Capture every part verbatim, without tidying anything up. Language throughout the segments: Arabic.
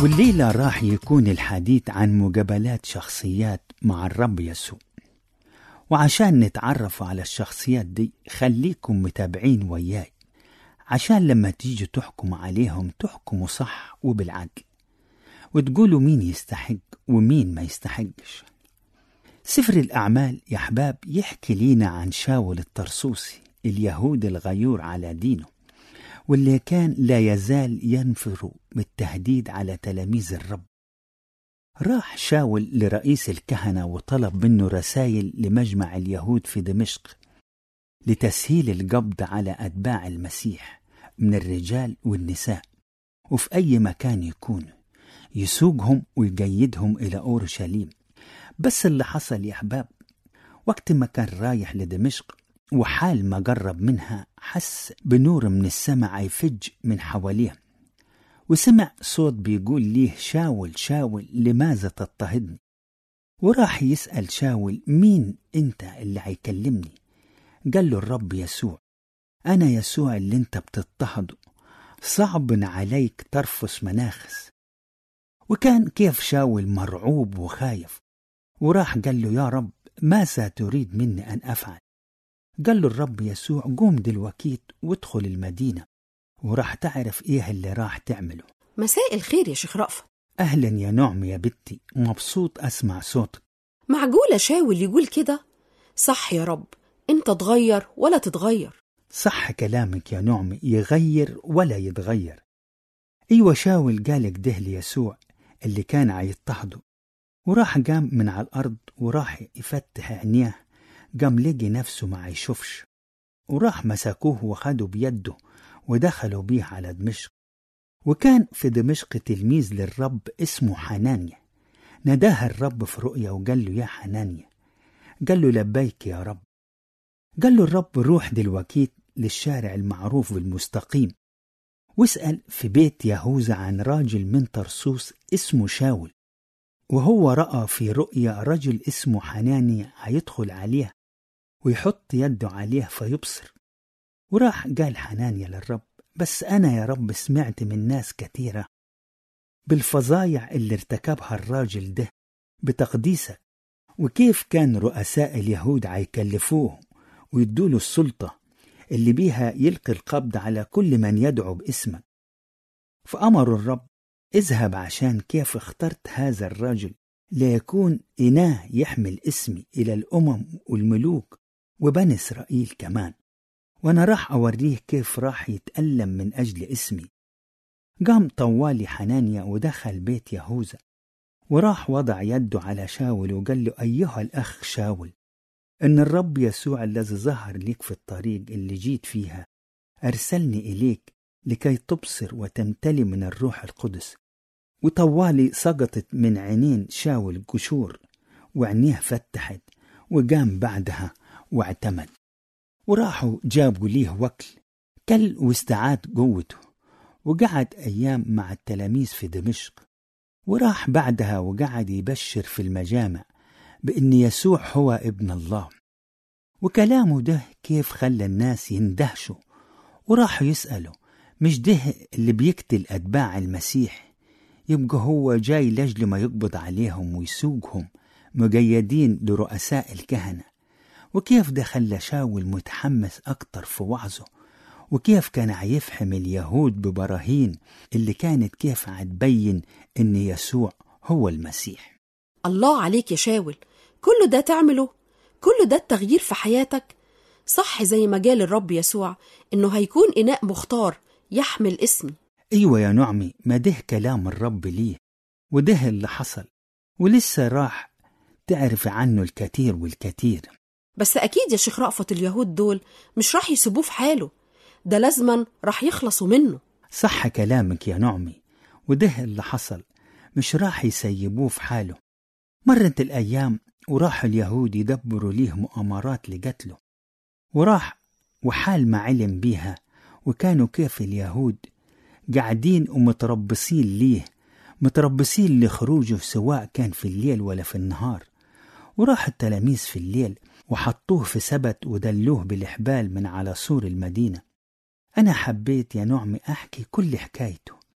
والليلة راح يكون الحديث عن مقابلات شخصيات مع الرب يسوع. وعشان نتعرف على الشخصيات دي خليكم متابعين وياي، عشان لما تيجي تحكم عليهم تحكموا صح وبالعدل، وتقولوا مين يستحق ومين ما يستحقش. سفر الأعمال يا أحباب يحكي لينا عن شاول الطرسوسي، اليهود الغيور على دينه، واللي كان لا يزال ينفر بالتهديد على تلاميذ الرب. راح شاول لرئيس الكهنة وطلب منه رسائل لمجمع اليهود في دمشق لتسهيل القبض على أتباع المسيح من الرجال والنساء، وفي أي مكان يكون يسوقهم ويقيدهم إلى أورشليم. بس اللي حصل يا أحباب، وقت ما كان رايح لدمشق وحال ما قرب منها حس بنور من السماء يفج من حواليه، وسمع صوت بيقول ليه: شاول شاول لماذا تضطهدني؟ وراح يسأل شاول: مين انت اللي هيكلمني؟ قال له: الرب يسوع، أنا يسوع اللي انت بتضطهده، صعب عليك ترفس مناخس. وكان كيف شاول مرعوب وخايف، وراح قال له: يا رب ماذا تريد مني أن أفعل؟ قال له الرب يسوع: قوم دلوقتي وادخل المدينة وراح تعرف إيه اللي راح تعمله. مساء الخير يا شيخ رأفت. أهلا يا نعم يا بنتي، مبسوط أسمع صوتك. معقولة شاول يقول كده؟ صح يا رب، انت تغير ولا تتغير. صح كلامك يا نعم، يغير ولا يتغير. أيوة، شاول قال كده ليسوع اللي كان عيضطهده، وراح قام من على الأرض وراح يفتح عينيه، قام لقي نفسه ما يشوفش، وراح مسكوه وخدوا بيده ودخلوا بيه على دمشق. وكان في دمشق تلميذ للرب اسمه حنانيا، نداه الرب في رؤيا وقال له: يا حنانيا. قال له: لبيك يا رب. قال له الرب: روح دلوقتي للشارع المعروف بالمستقيم واسأل في بيت يهوذا عن راجل من طرسوس اسمه شاول، وهو رأى في رؤيا رجل اسمه حنانيا هيدخل عليه ويحط يده عليه فيبصر. وراح قال حنانيا للرب: بس أنا يا رب سمعت من ناس كثيرة بالفظايع اللي ارتكبها الراجل ده بتقديسك، وكيف كان رؤساء اليهود هيكلفوه ويدوله السلطة اللي بيها يلقي القبض على كل من يدعو باسمك. فأمر الرب: اذهب، عشان كيف اخترت هذا الرجل ليكون إناه يحمل اسمي إلى الأمم والملوك وبني إسرائيل كمان، وأنا راح أوريه كيف راح يتألم من أجل اسمي. قام طوالي حنانيا ودخل بيت يهوذا وراح وضع يده على شاول وقال له: أيها الأخ شاول، إن الرب يسوع الذي ظهر لك في الطريق اللي جيت فيها أرسلني إليك لكي تبصر وتمتلي من الروح القدس. وطوالي سقطت من عينين شاول قشور وعينيه فتحت، وقام بعدها واعتمد. وراحوا جابوا ليه وكل كل واستعاد قوته، وقعد أيام مع التلاميذ في دمشق. وراح بعدها وقعد يبشر في المجامع بأن يسوع هو ابن الله. وكلامه ده كيف خلى الناس يندهشوا، وراحوا يسألوا: مش ده اللي بيقتل أتباع المسيح؟ يبقى هو جاي لجل ما يقبض عليهم ويسوقهم مقيدين لرؤساء الكهنة. وكيف ده خلى شاول متحمس أكتر في وعظه، وكيف كان هيفهم اليهود ببراهين اللي كانت كيف هتبين إن يسوع هو المسيح. الله عليك يا شاول، كله ده تعمله؟ كله ده التغيير في حياتك؟ صح زي ما قال الرب يسوع إنه هيكون إناء مختار يحمل اسمي. أيوة يا نعمي، ما ده كلام الرب ليه، وده اللي حصل، ولسه راح تعرف عنه الكثير والكثير. بس أكيد يا شيخ رأفت اليهود دول مش راح يسيبوه في حاله، ده لازما راح يخلصوا منه. صح كلامك يا نعمي، وده اللي حصل، مش راح يسيبوه في حاله. مرت الأيام وراح اليهود يدبروا ليه مؤامرات لقتله، وراح وحال ما علم بيها، وكانوا كيف اليهود قاعدين ومتربصين ليه، متربصين لخروجه سواء كان في الليل ولا في النهار. وراح التلاميذ في الليل وحطوه في سبت ودلوه بالإحبال من على سور المدينة. أنا حبيت يا نعمي أحكي كل حكايته،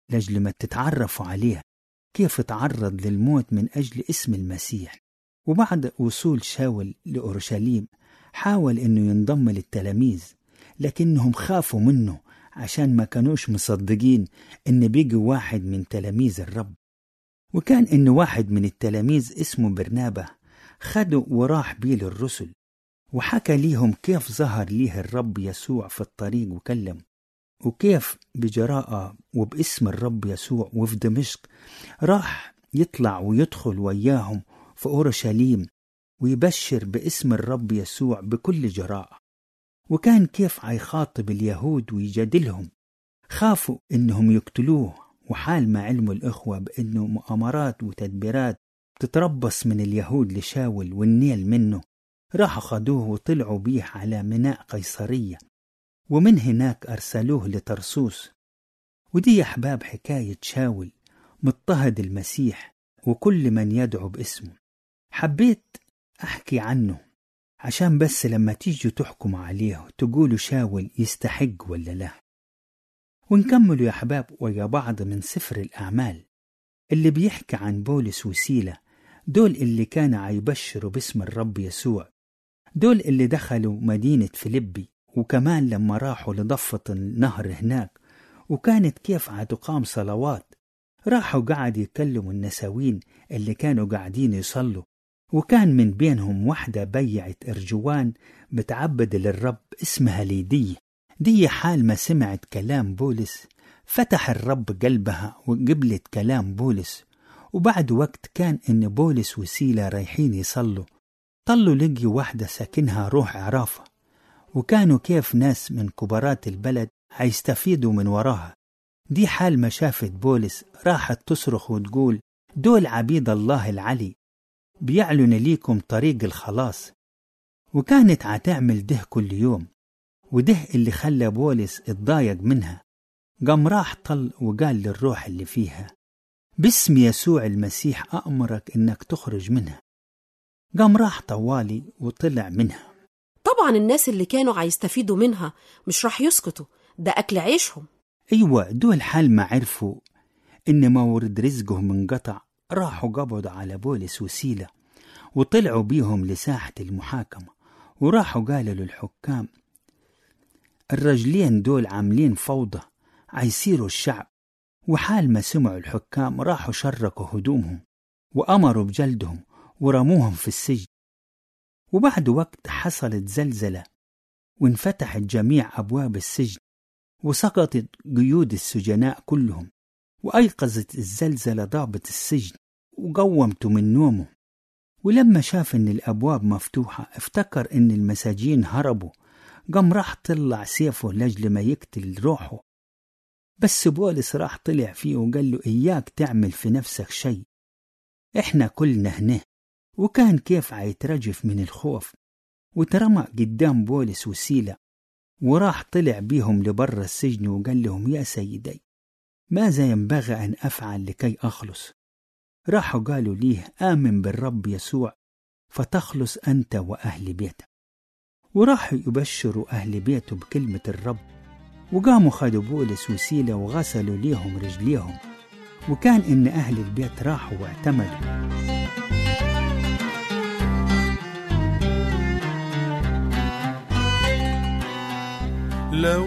لأجل ما تتعرفوا عليها كيف تعرض للموت من أجل اسم المسيح. وبعد وصول شاول لأورشليم حاول أنه ينضم للتلاميذ، لكنهم خافوا منه عشان ما كانوش مصدقين أن بيجي واحد من تلاميذ الرب. وكان أن واحد من التلاميذ اسمه برنابة خده وراح بيه للرسل، وحكى ليهم كيف ظهر ليه الرب يسوع في الطريق وكلم، وكيف بجراءة وباسم الرب يسوع وفي دمشق راح يطلع ويدخل وياهم في أورشليم ويبشر باسم الرب يسوع بكل جراءة. وكان كيف هيخاطب اليهود ويجادلهم، خافوا إنهم يقتلوه، وحال ما علموا الإخوة بأنه مؤامرات وتدبيرات تتربص من اليهود لشاول والنيل منه، راحوا خدوه وطلعوا بيه على ميناء قيصرية، ومن هناك أرسلوه لترسوس. ودي يا أحباب حكاية شاول مضطهد المسيح وكل من يدعو باسمه. حبيت أحكي عنه عشان بس لما تيجوا تحكم عليه تقولوا شاول يستحق ولا لا. ونكملوا يا أحباب ويا بعض من سفر الأعمال اللي بيحكي عن بولس وسيلة، دول اللي كانوا عيبشروا باسم الرب يسوع، دول اللي دخلوا مدينة فيلبي، وكمان لما راحوا لضفة النهر هناك وكانت كيف عتقام صلوات، راحوا قاعد يكلموا النساوين اللي كانوا قاعدين يصلوا، وكان من بينهم واحدة بيعت أرجوان بتعبد للرب اسمها ليدية. دي حال ما سمعت كلام بولس فتح الرب قلبها وقبلت كلام بولس. وبعد وقت كان إن بولس وسيلة رايحين يصلوا، طلوا لقي واحدة ساكنها روح عرافة، وكانوا كيف ناس من كبارات البلد هيستفيدوا من وراها. دي حال ما شافت بولس راحت تصرخ وتقول دول عبيد الله العلي بيعلن ليكم طريق الخلاص. وكانت عتعمل ده كل يوم، وده اللي خلى بولس اتضايق منها. قام راح طل وقال للروح اللي فيها باسم يسوع المسيح أأمرك إنك تخرج منها. قام راح طوالي وطلع منها. طبعا الناس اللي كانوا عايستفيدوا منها مش راح يسكتوا، ده أكل عيشهم. أيوة، دول حال ما عرفوا إن مورد رزقهم انقطع راحوا قبضوا على بولس وسيلة وطلعوا بيهم لساحة المحاكمة، وراحوا قالوا للحكام الرجلين دول عاملين فوضى عيصيروا الشعب. وحال ما سمعوا الحكام راحوا شركوا هدومهم وأمروا بجلدهم ورموهم في السجن. وبعد وقت حصلت زلزلة وانفتحت جميع أبواب السجن وسقطت قيود السجناء كلهم، وأيقظت الزلزلة ضابط السجن وقومته من نومه. ولما شاف إن الأبواب مفتوحة افتكر إن المساجين هربوا، قام راح طلع سيفه لجل ما يقتل روحه. بس بولس راح طلع فيه وقال له إياك تعمل في نفسك شيء، إحنا كلنا هنا. وكان كيف عيترجف من الخوف وترمى قدام بولس وسيلة، وراح طلع بيهم لبر السجن وقال لهم يا سيدي ماذا ينبغي أن أفعل لكي أخلص؟ راحوا قالوا ليه آمن بالرب يسوع فتخلص أنت وأهل بيتك. وراحوا يبشروا أهل بيته بكلمة الرب، وقاموا خدوا بولس وسيلة وغسلوا ليهم رجليهم. وكان إن أهل البيت راحوا واعتمدوا. لو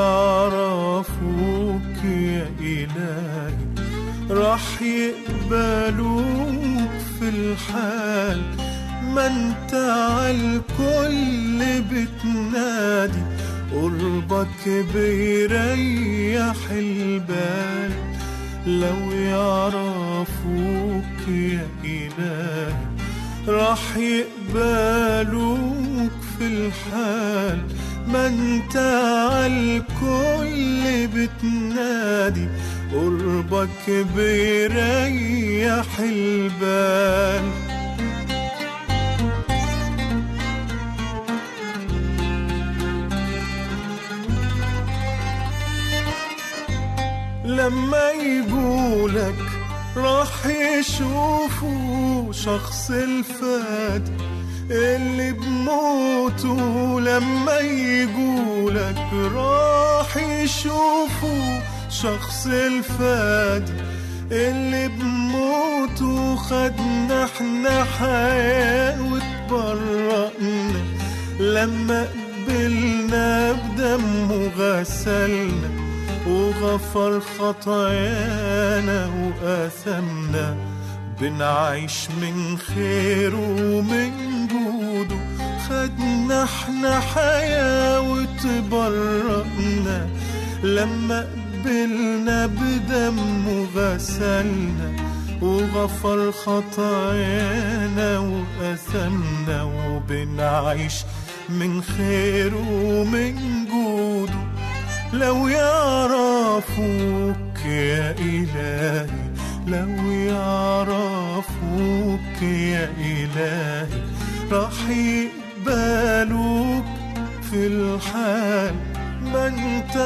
يعرفوك يا إلهي راح يقبلوك في الحال، ما انت عالكل بتنادي قربك بيريح البال. لو يعرفوك يا إلهي راح يقبلوك في الحال، ما انت عالكل بتنادي قربك بيريح البال. لما يقولك راح يشوفوا شخص الفادي اللي بموته، لما يقولك راح يشوفوا شخص الفادي اللي بموته خدنا احنا حياة واتبرأنا لما قبلنا بدمه غسلنا وغفر خطايانا وآثمنا بنعيش من خيره ومن جوده خدنا احنا حياة واتبرأنا لما قبلنا بدمه غسلنا وغفر خطايانا وآثمنا وبنعيش من خيره ومن جوده لو يعرفوك يا إلهي لو يعرفوك يا إلهي راح يقبلوك في الحال ما انت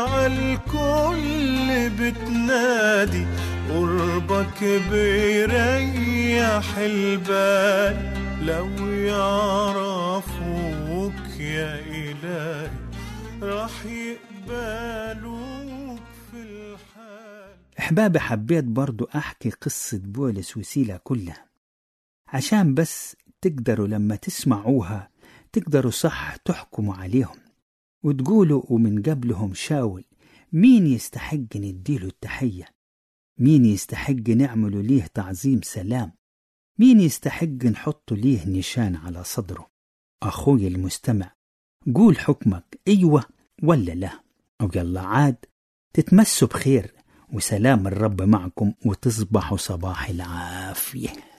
عالكل بتنادي قربك بيريح البال لو يعرفوك يا إلهي راح يقبلوك في الحال. أحبابي، حبيت برضو أحكي قصة بولس وسيلة كلها عشان بس تقدروا لما تسمعوها تقدروا صح تحكموا عليهم وتقولوا ومن قبلهم شاول مين يستحق نديله التحية، مين يستحق نعمله ليه تعظيم سلام، مين يستحق نحطه ليه نشان على صدره. أخوي المستمع، قول حكمك أيوة ولا لا، أو يلا عاد تتمسوا بخير وسلام الرب معكم وتصبحوا صباح العافية.